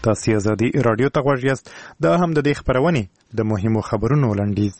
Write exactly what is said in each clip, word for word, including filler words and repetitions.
تاسو ازادي رادیو ته غوږ یاست. دا هم د دې خبرونه د مهمو خبرونو لنډیز.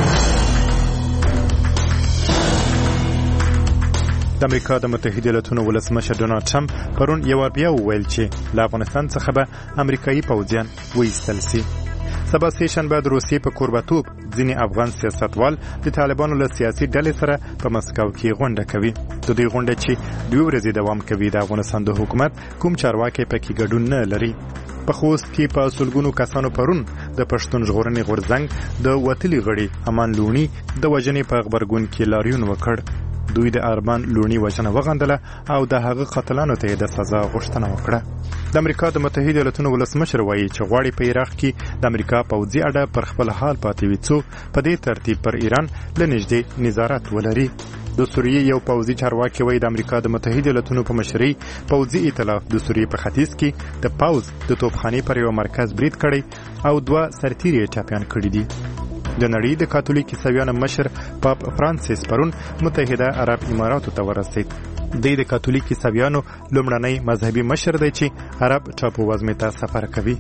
د امریکا د متحده ایالاتونو ولسمشر ډونالد ټرمپ پرون یو بیا وویل چې له افغانستان څخه به امریکایي پوځیان وایستل شي. سبا سه شنبه د روسیې په کوربتوب ځینې افغان سیاستوال د طالبانو له سیاسي ډلې سره په مسکو کې غونډه کوي. د دې غونډې چې دوه ورځې دوام کوي د افغانستان د حکومت کوم چارواکي پکې ګډون نه لري. په خوست کې په سلګونو کسانو پرون د پښتون ژغورنې غورځنګ د وتلي غړي امان لونی د وژنې په خبرګون کې لاریون وکړ. دوی د ارمان لونی وژنه وغندله او د هغه قاتلانو ته د سزا غوښتنه وکړه. د امریکا د متحده ایالاتونو ولسمشر وایي چې غواړي په عراق کې د امریکا پوځي اډه پر خپل حال پاتې وي څو په دې ترتیب پر ایران له نږدې نظارت ولري. د سوریې یو پوځي چارواکي وایي د امریکا د متحده ایالاتونو په مشرۍ پوځي ائتلاف د سوریې په ختیځ کې د پوځ د توپخانې پر یو مرکز برید کړی او دوه سرتیري ټاپیان کړي دي. د نړۍ د کاتولیک عیسویانو مشر پاپ فرانسیس پرون متحده عرب اماراتو ته ورسید. د د کاتولیک عیسویانو لومړنی مذهبي مشر دی چې عرب ټاپووزمې ته سفر کوي.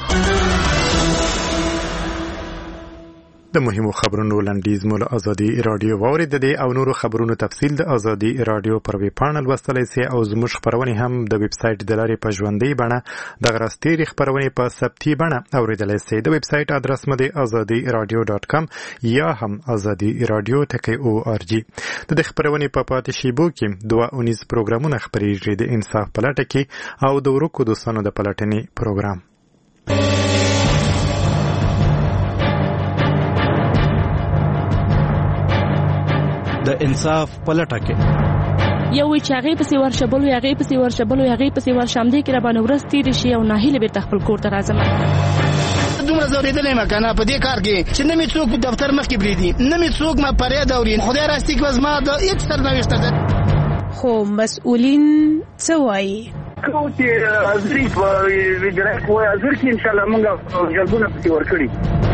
د مهمو خبرونو لنډیز مول ازادي رادیو واورید دي او نورو خبرونو تفصیل د ازادي رادیو پر ویب پاڼل لوستلای سي او زموږ خبرونه هم د ویب سټ د لارې په ژوندۍ بڼه د غرستې خبرونه په ثبتي بڼه اوریدلای سي. د ویب سټ ادرس مده azadi radio dot com یا هم azadi radio ټکی او ار جی. د خبرونه په پاتې شیبو کې دوه اونیز پروګرامونه خبرېږي د انصاف پلټه کې او د ورکو دوستانو د پلټنې پروګرام. د انصاف پلټه کې یو وی چې هغه پسې ورشبل وي هغه پسې ورشبل وي هغه پسې ورشم دي کې را باندې ورس تیر شي او ناهیله به خپل کور ته راځم. دومره زوریدلې ما کنه په دې کار کې چې نه می څوک دفتر مخ کې بریدي نه می څوک ما پرې دورین خدای راستي کې وز ما د هیڅ سرنوشت ده. خو مسؤلین څه وایي کو چې ازری په ویډرک وای ازر کې ان شاء الله موږ جلبونه پسې ورکړي.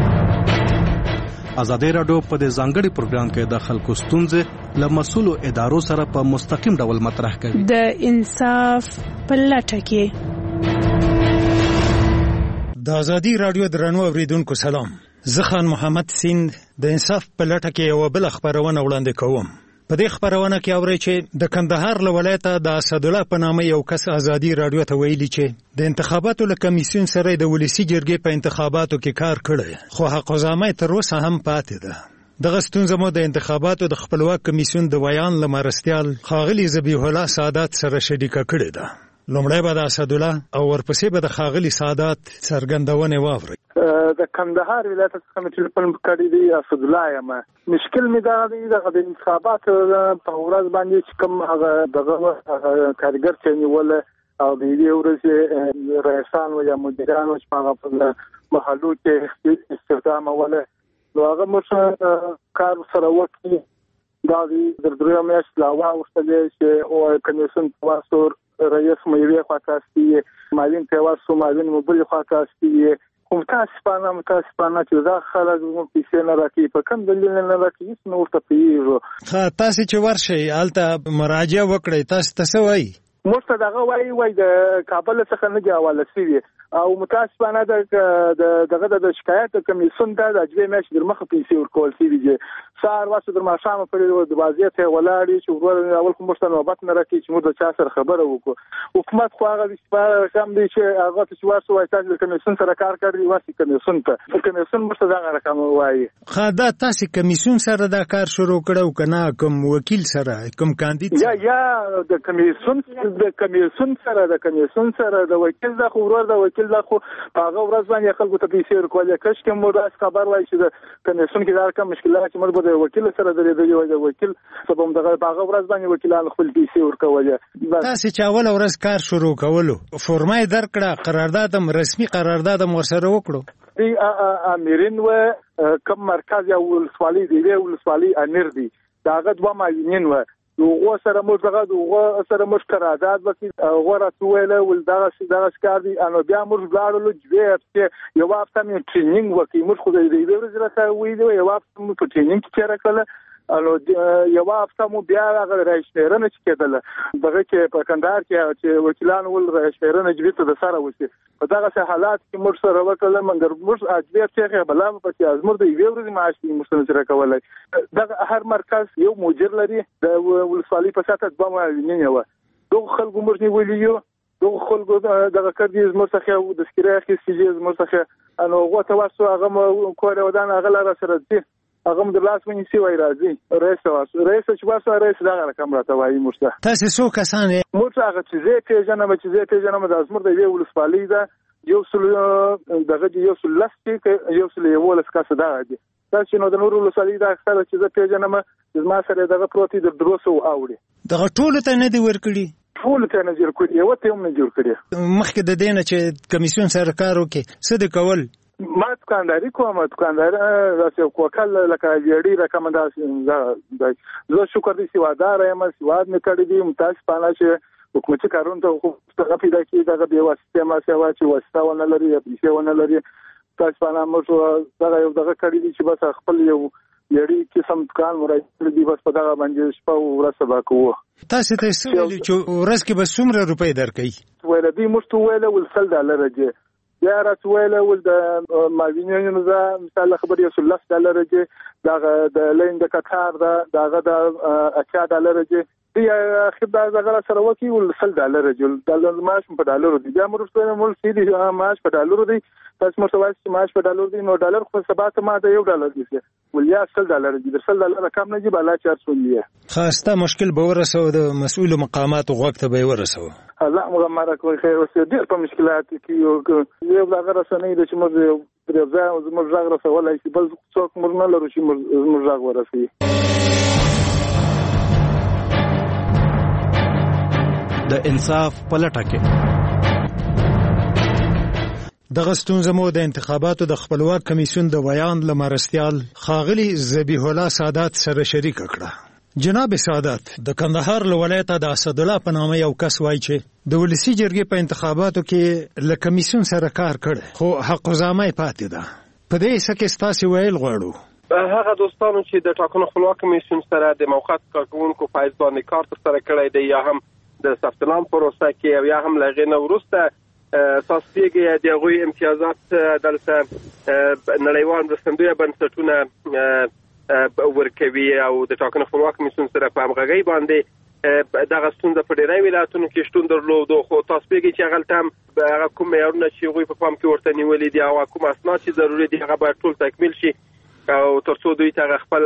ازادي رادیو په دې ځانګړي پروګرام کې د خلکو ستونزې له مسؤلو ادارو سره په مستقیم ډول مطرح کوي. د انصاف پلټه کې د ازادي رادیو درنو اوریدونکو سلام. زه خان محمد سیند د انصاف پلټه کې یو بل خبرونه وړاندې کوم. په دې خبرونه کې اوري چې د کندهار له ولایته د اسد الله په نامه یو کس ازادي رادیو ته ویلي چې د انتخاباتو له کمیسیون سره د ولسی جرګې په انتخاباتو کې کار کړی خو حق ځامه تر اوسه هم پاتې ده. دغه ستونزه مو د انتخاباتو د خپلواک کمیسیون د ویان لمرستيال خاغلی ذبیح الله سعادت سره شریکه کړې ده. لومړی به د اسد الله او ورپسې به د خاغلی سعادت څرګندونه واوري. د کندهار ولایت څخه مې ټلیفون کړی دی اسد الله یم. مشکل مې دا دی د انتخابات په ورځ باندې چې کوم هغه دغه کارګر چې نیول او د دې ورځې رئیسان او یا مدیران چې هغه په محلو کې استخدام وله نو هغه مش کار سره وکړي دا د درې میاشتې لا واوښتلې چې او کمیسیون واسور رئیس مېوي خاطرستي مالین پیواسو مالین موبایل خاطرستي متاسفانه متاسفانه چې دا خلک مو پیسې نه راکې په کوم دلیل نه راکې نو ورته پیږو. ها تاسو چې ورشي الته مراجعه وکړئ تاسو ته وایي موږ دغه وایي وای د کابل څخه نه جوړول شوی او متاسفانه د دغه د شکایت کمیسیون ته د اجازه مېش در مخ پیسې ورکول شوی دي. سار واسه در ماشام په د وضعیت ولاړی چې ور اول کوم مشته نوبت نه راکې چې موږ د چا سره خبره وکړو. حکومت خو هغه د کم دي چې هغه چې واسه وای تاسو د کمیسیون سره کار کوي واسه کمیسیون ته کمیسیون مشته دا رقم وایي. خدا تاسو کمیسیون سره دا کار شروع کړو کنه کوم وکیل سره کوم کاندید یا یا د کمیسیون د کمیسیون سره د کمیسیون سره د وکیل د خبرو د وکیل د خو هغه ورځ باندې خلکو ته پیسې ورکول کښ کوم مداس خبر وای چې د کمیسیون کې دا کوم مشکلات چې موږ به د وکیل سره درېدلی وای د وکیل سبب دغه هغه ورځ باندې وکیلان خپل پیسې ورکول. تاسو چې اول ورځ کار شروع کولو فرمای درکړه قرارداد هم رسمي قرارداد هم ورسره وکړو. دی امرین و کوم مرکز یا ولسوالۍ دی ولسوالۍ امیر دی داغه دوه معینین و دغه سره موږ دغه دغه سره موږ قرارداد وکړ غوړه توله ول دغه دغه کار دی انو بیا موږ لاړو چې یو وخت مې ټریننګ وکړ موږ خو دې دې ورځ راته وې یو وخت مې په ټریننګ کې راکړل نو یو هفته مو بیا هغه راشنیرنه چې کېدله دغه کې په کندهار کې چې وکیلان ول راشنیرنه جبته د سره وسی په دغه حالات کې موږ سره وکړل منګر موږ اجبیر چې بلا په چې ازمر د یو ورځې معاش موږ سره کولای دغه هر مرکز یو مدیر لري د ولسوالۍ په ساته د باندې و دغه خلکو موږ نیولیو دغه خلکو دغه کړي زموږ څخه د سکرای کې سیجه زموږ څخه انو غوته واسو هغه کوره ودان هغه لاره سره دي هغه د لاس ونی سی وای راځي رئیس واسو رئیس چې واسو رئیس دغه رقم راته وایي موږ تاسو څو کسان موږ هغه چې زه پیژنم چې زه پیژنم د ازمر د وی ولسوالۍ ده یو سل دغه یو سل لاستیک یو سل یو ولس کاسه ده دي تاسو نو د نور ولسوالۍ د اکثر چې زه پیژنم د ما سره دغه پروتي د دروسو اوړي دغه ټول ته نه دی ورکړي ټول ته نه جوړ کړی یو ته هم نه جوړ کړی مخکې د دینه چې کمیسیون سره کار وکړي څه د کول ما دکانداري کوم دکاندار راځي کوکل لکه ویډی ریکمنداسیون دا زه شکر دي سیوادار یم سیواد مې کړی دي متاسفانه چې حکومتي کارونه ته خو څنګه پیدا کی دغه به واسطه ما سیوا چې واسطه ونه لري پیسې ونه لري متاسفانه موږ دغه یو دغه کړی دي چې بس خپل یو ویډی قسم دکان مرای دي بس په دغه باندې شپه ورځ سبا کوو تاسو ته څه ویل چې ورځ کې به څومره روپۍ درکې ویل دي موږ ویل ول سل ډالر راځي یا راتویل ول د ماوینیو نه مثال خبر یو ثلاث ډالر راځي دغه د لین د قطار دا دغه د اچا ډالر راځي دی خدای دغه سره وکی ول سل ډالر راځي ډالر معاش په ډالر دی بیا موږ سره مول سیدي معاش په ډالر دی تاسو مو سوال چې معاش په ډالر دی نو ډالر خو ثبات ما د یو ډالر دی ول یا سل ډالر دی د سل ډالر کم نه دی بلا چارج دی خاصه مشکل به ورسو د مسؤل مقامات وغوښته به ورسو الله مغمره کوي خیر اوسه ډیر په مشکلات کې یو دغه رسنۍ د چې موږ پرځه موږ راغ رسولای شي بل څوک موږ نه لرو چې موږ راغ ورسي د انصاف پلټه کې دغه ستونزه مو د انتخاباتو د خپلواک کمیسیون د بیان لمرستيال خاغلی ذبیح الله سادات سره شریک کړه جناب سادات د کندهار ولایت د اسد الله په نامه یو کس وایي چې د ولسی جرګې په انتخاباتو کې له کمیسیون سره کار کړي خو حق زامه پاتې ده په دې سکه ستاسو ویل غواړو هغه دوستانو چې د ټاکنو خپلواک کمیسیون سره د موقت کارکونکو فایز باندې کار تر سره کړی دی یا هم د ثبت نام پروسه کې او یا هم لغې نه ورسته تاسو پیګه د غوي امتیازات دلته نړیوال رسندوی بنسټونه ورکوي او د ټاکنو خپلواک کمیسیون سره په همغږي باندې دغه ستونزه په ډیری ولایتونو کې شتون درلود خو تاسو پیګه چې هغه تم هغه کوم معیارونه چې غوي په پام کې ورته نیولې دي او کوم اسناد چې ضروري دي هغه باید ټول تکمیل شي او ترڅو دوی ته خپل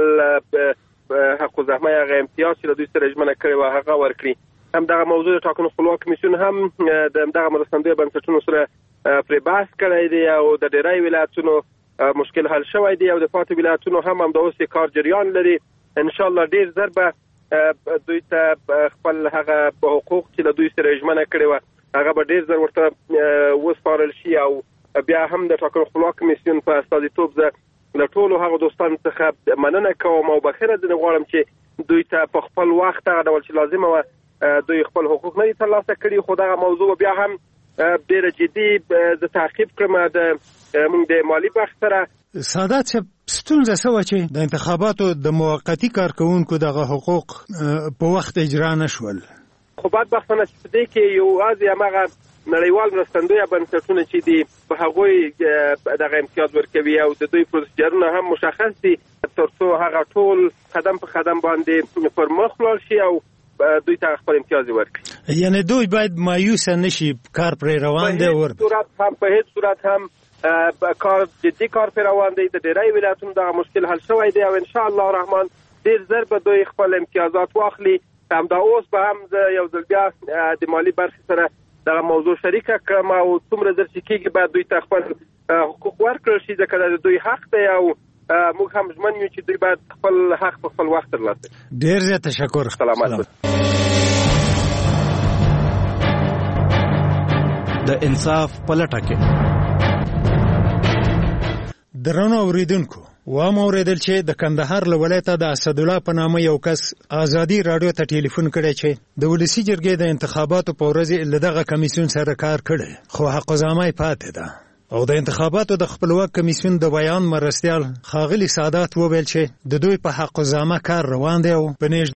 حق زحمه هغه امتیاز چې دوی سره ژمنه کړی و هغه ورکړي هم دغه موضوع د ټاکنو خپلواک کمیسیون هم د دغه مرستندوی بنسټونو سره پرې بحث کړی دی او د ډیری ولایتونو مشکل حل شوی دی او د پاتې ولایتونو هم هم د اوسې کار جریان لري ان شاء الله ډیر زر به دوی ته خپل هغه حقوق چې له دوی سره ژمنه کړی و هغه به ډیر زر ورته وسپارل شي او بیا هم د ټاکنو خپلواک کمیسیون په استازیتوب زه له ټولو هغه دوستانو څخه مننه کوم او بخیره دې غواړم چې دوی ته په خپل وخت هغه ډول چې لازمه و دوی خپل حقوق نه ترلاسه کړي خو دا موضوع بیا هم ډېر جدي د تعقیب کړم د موږ د مالی بخش سره سادات ستونزه سوه چې د انتخاباتو د موقتی کارکونکو دغه حقوق په وخت اجرا نشول خو بعد بختانه چې دې کې یو ازي هغه نړیوال مرستندوی بنسټونه چې دي په هغوی دغه امتیاز ورکوي او د دوی پروسیجرونه هم مشخص دي ترڅو هغه ټول قدم په قدم باندې پر مخ لاړ شي او دوی ته خپل امتیاز ورکړي یعنی دوی باید مایوس نشي کار پر روان دی ور صورت هم په هیڅ صورت هم کار جدي کار پر روان دی د ډیری ولایتونو دا مشکل حل شوی دی او ان شاء الله الرحمن ډیر زر به دوی خپل امتیازات واخلي هم دا اوس به هم یو ځل بیا د مالی برخې سره دا موضوع شریکه کړم او څومره در چې کېږي باید دوی ته خپل حقوق ورکړل شي ځکه د دوی حق دی او موږ هم ژمن یو چې دوی باید خپل حق په خپل وخت ترلاسه کړي ډیر زیات تشکر سلامات د انصاف پلټه کې درنو اوریدونکو و ما اوریدل چې د کندهار له ولایت د اسد الله په نامه یو کس ازادي رادیو ته ټلیفون کړی چې د ولسی جرګې د انتخاباتو په ورځ له دغه کمیسیون سره کار کړي خو حق زامه پاتې ده او د انتخاباتو د خپلواک کمیسیون د بیان مرستیال ښاغلي سادات وویل چې د دوی په حق الزامه کار روان دی او په